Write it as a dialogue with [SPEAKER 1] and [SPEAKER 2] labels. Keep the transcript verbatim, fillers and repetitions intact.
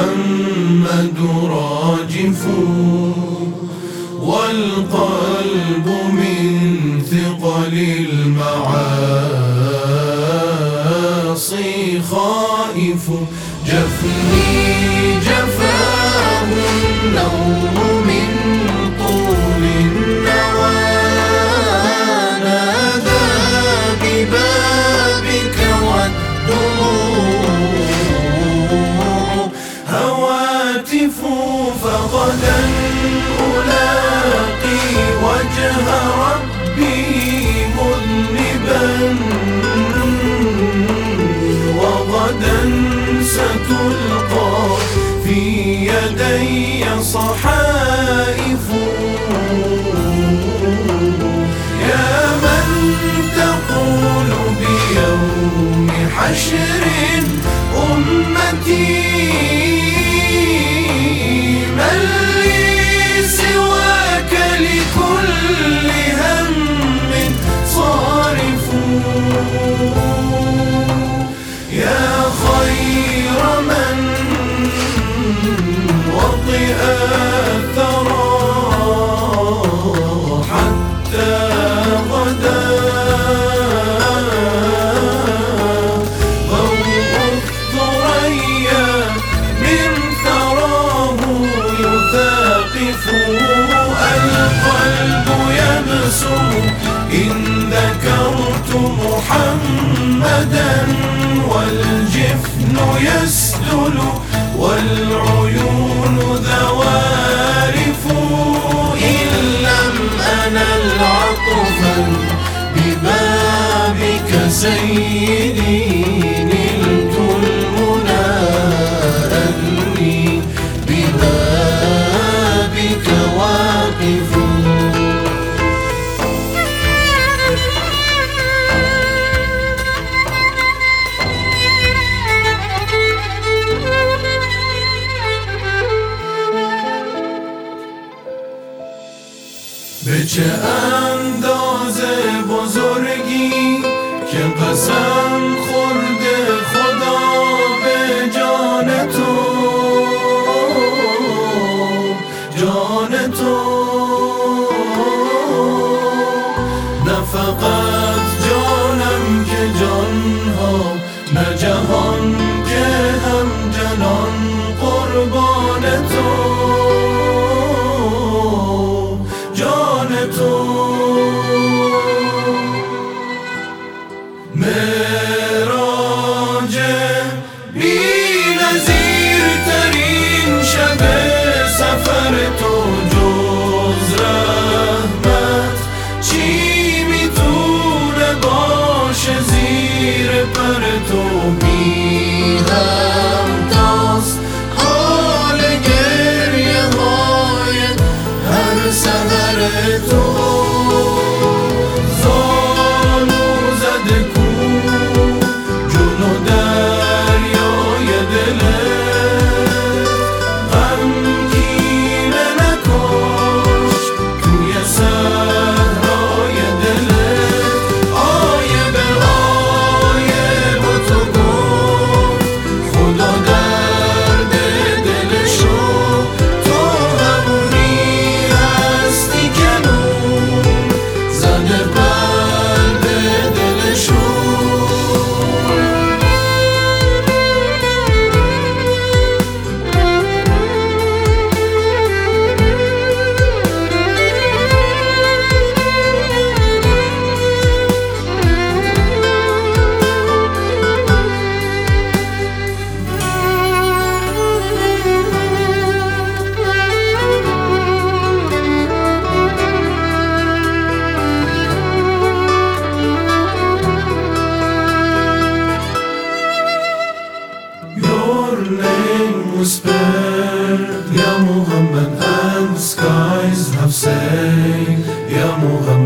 [SPEAKER 1] محمد راجف، والقلب من ثقل المعاصي خائف. جفني جفاه النوم من طول النوى، نادى ببابك والدموع هواتف. فغدا ألاقي وجه ربي مذنبا، وغدا ستلقى في يدي صحائف. يا من تقول بيوم حشر أمتي من لي سواك لكل هم صارف. يا خير من وطئ الثرى حتى غدا، ضوء الثريا من ثراه يثاقف. القلب يبسم إن ذكرت محمدا، والجفن يسدل والعيون ذوارف. إن لم أنل عطفا ببابك سيدي، نلت المنى أني ببابك واقف. به چه اندازه بزرگی که قسم خورده خدا به جان تو، جان تو. نه فقط جانم که جانها، نه جهان که هم جنان قربان تو، معراج بی نظیر ترین شب سفر تو. جز رحمت چی میتونه باشه زیر پر تو؟ بی همتاست حال گریه های هر سحر تو. Ya Muhammad, and skies have sang, Ya Muhammad.